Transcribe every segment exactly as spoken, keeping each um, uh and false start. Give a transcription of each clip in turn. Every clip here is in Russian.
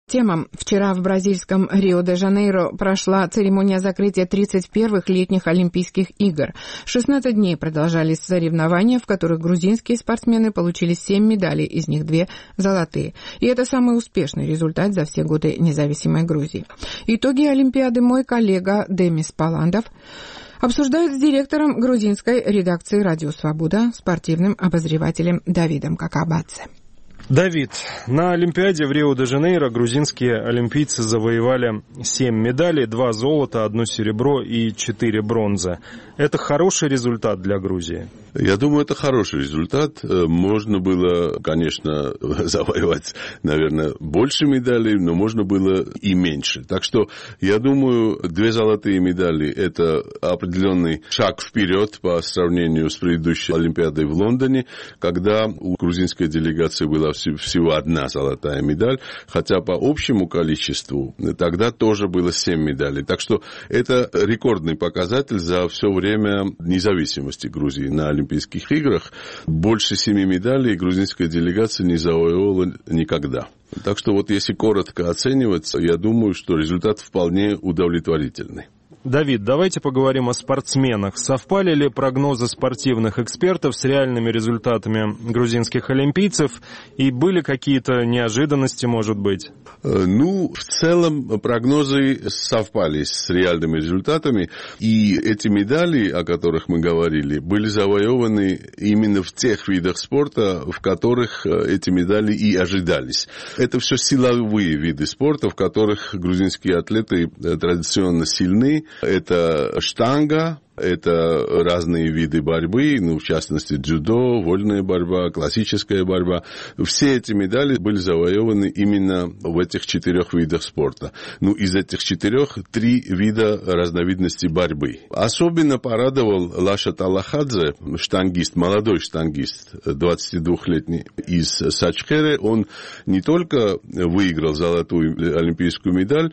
Тема. Вчера в бразильском Рио-де-Жанейро прошла церемония закрытия тридцать первых летних Олимпийских игр. шестнадцать дней продолжались соревнования, в которых грузинские спортсмены получили семь медалей, из них две золотые. И это самый успешный результат за все годы независимой Грузии. Итоги Олимпиады мой коллега Демис Паландов обсуждают с директором грузинской редакции «Радио Свобода», спортивным обозревателем Давидом Какабадзе. Давид, на Олимпиаде в Рио-де-Жанейро грузинские олимпийцы завоевали семь медалей, два золота, одно серебро и четыре бронзы. Это хороший результат для Грузии? Я думаю, это хороший результат. Можно было, конечно, завоевать, наверное, больше медалей, но можно было и меньше. Так что, я думаю, две золотые медали – это определенный шаг вперед по сравнению с предыдущей Олимпиадой в Лондоне, когда у грузинской делегации была всего одна золотая медаль, хотя по общему количеству тогда тоже было семь медалей. Так что это рекордный показатель за все время независимости Грузии на Олимпийских играх. Больше семи медалей грузинская делегация не завоевала никогда. Так что вот если коротко оценивать, я думаю, что результат вполне удовлетворительный. Давид, давайте поговорим о спортсменах. Совпали ли прогнозы спортивных экспертов с реальными результатами грузинских олимпийцев? И были какие-то неожиданности, может быть? Ну, в целом прогнозы совпали с реальными результатами. И эти медали, о которых мы говорили, были завоеваны именно в тех видах спорта, в которых эти медали и ожидались. Это все силовые виды спорта, в которых грузинские атлеты традиционно сильны. Это штанга, это разные виды борьбы, ну, в частности, дзюдо, вольная борьба, классическая борьба. Все эти медали были завоеваны именно в этих четырех видах спорта. Ну, из этих четырех три вида разновидности борьбы. Особенно порадовал Лаша Талахадзе, штангист, молодой штангист, двадцатидвухлетний, из Сачхере. Он не только выиграл золотую олимпийскую медаль,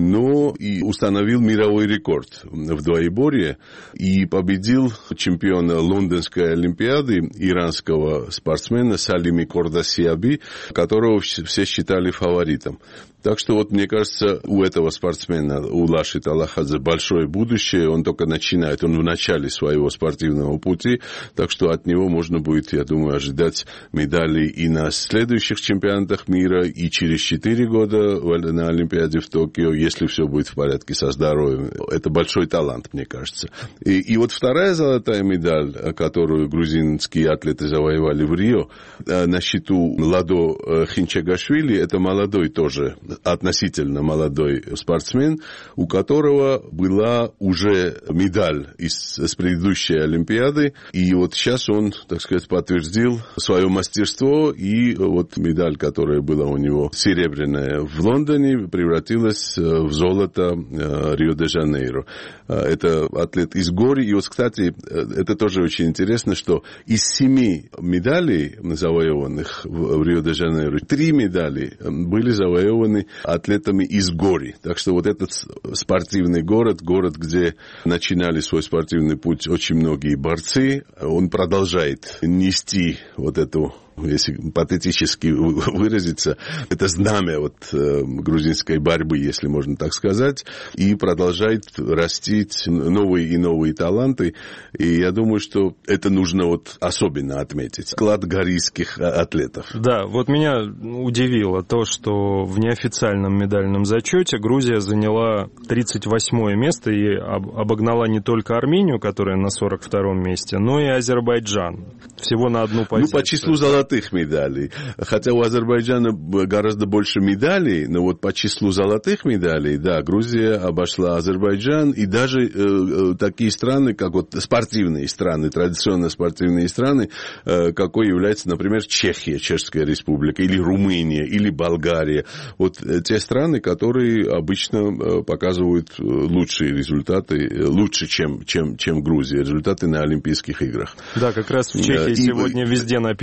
но и установил мировой рекорд в двоеборье. И победил чемпиона Лондонской Олимпиады, иранского спортсмена Салими Кордасиаби, которого все считали фаворитом. Так что вот, мне кажется, у этого спортсмена, у Лаши Талахадзе, большое будущее. Он только начинает, он в начале своего спортивного пути. Так что от него можно будет, я думаю, ожидать медалей и на следующих чемпионатах мира, и через четыре года на Олимпиаде в Токио, если все будет в порядке со здоровьем. Это большой талант, мне кажется. И, и вот вторая золотая медаль, которую грузинские атлеты завоевали в Рио, на счету Ладо Хинчагашвили, это молодой тоже, относительно молодой спортсмен, у которого была уже медаль из, с предыдущей Олимпиады, и вот сейчас он, так сказать, подтвердил свое мастерство, и вот медаль, которая была у него серебряная в Лондоне, превратилась в золото Рио-де-Жанейро. Это атлет из Гори, и вот, кстати, это тоже очень интересно, что из семи медалей завоеванных в Рио-де-Жанейро, три медали были завоеваны атлетами из Гори. Так что вот этот спортивный город, город, где начинали свой спортивный путь очень многие борцы, он продолжает нести вот эту, если патетически выразиться, это знамя вот, э, грузинской борьбы, если можно так сказать, и продолжает растить новые и новые таланты. И я думаю, что это нужно вот особенно отметить. Вклад горийских атлетов. Да, вот меня удивило то, что в неофициальном медальном зачете Грузия заняла тридцать восьмое место и обогнала не только Армению, которая на сорок втором месте, но и Азербайджан. Всего на одну позицию. Ну, по числу золотых медалей. Хотя у Азербайджана гораздо больше медалей, но вот по числу золотых медалей, да, Грузия обошла Азербайджан, и даже э, такие страны, как вот спортивные страны, традиционно спортивные страны, э, какой является, например, Чехия, Чешская Республика, или Румыния, или Болгария. Вот э, те страны, которые обычно э, показывают лучшие результаты, э, лучше, чем, чем, чем Грузия, результаты на Олимпийских играх. Да, как раз в Чехии и сегодня везде написано десять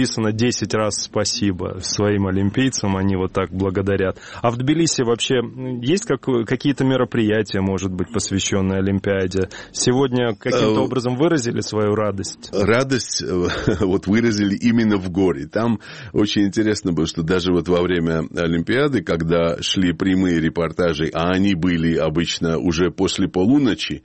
десять раз спасибо своим олимпийцам, они вот так благодарят. А в Тбилиси вообще есть как, какие-то мероприятия, может быть, посвященные Олимпиаде? Сегодня каким-то образом выразили свою радость? Радость вот выразили именно в горе. Там очень интересно было, что даже вот во время Олимпиады, когда шли прямые репортажи, а они были обычно уже после полуночи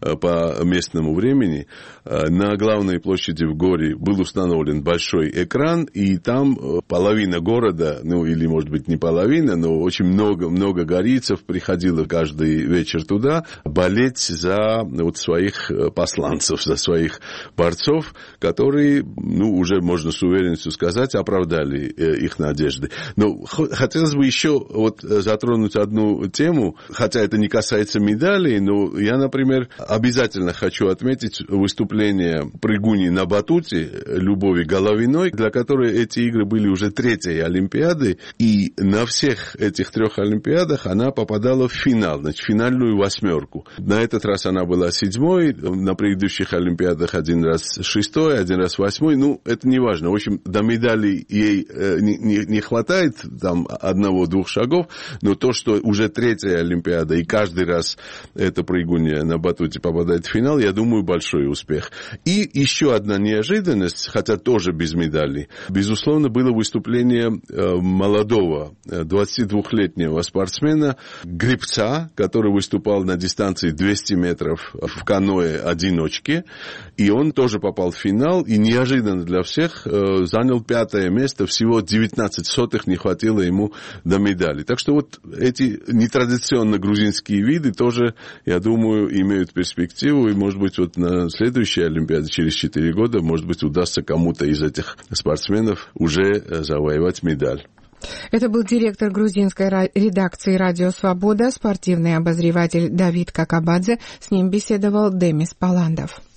по местному времени, на главной площади в Горе был установлен большой экран, и там половина города, ну или, может быть, не половина, но очень много, много горийцев приходило каждый вечер туда болеть за вот своих посланцев, за своих борцов, которые, ну, уже можно с уверенностью сказать, оправдали их надежды. Но хотелось бы еще вот затронуть одну тему, хотя это не касается медалей, но я, например, обязательно хочу отметить выступление прыгуни на батуте Любови Головиной, для которой эти игры были уже третьей Олимпиады, и на всех этих трех Олимпиадах она попадала в финал, значит, в финальную восьмерку. На этот раз она была седьмой, на предыдущих Олимпиадах один раз шестой, один раз восьмой, ну, это не важно. В общем, до медалей ей не, не, не хватает там одного-двух шагов, но то, что уже третья Олимпиада, и каждый раз эта прыгунья на батуте попадает в финал, я думаю, большой успех. И еще одна неожиданность, хотя тоже без медалей, безусловно, было выступление молодого двадцатидвухлетнего спортсмена, гребца, который выступал на дистанции двести метров в каноэ-одиночке, и он тоже попал в финал, и неожиданно для всех занял пятое место, всего девятнадцать сотых не хватило ему до медали. Так что вот эти нетрадиционно грузинские виды тоже, я думаю, имеют перспективу, и, может быть, вот на следующей Олимпиаде через четыре года, может быть, удастся кому-то из этих спортсменов уже завоевать медаль. Это был директор грузинской редакции «Радио Свобода», спортивный обозреватель Давид Какабадзе. С ним беседовал Демис Паландов.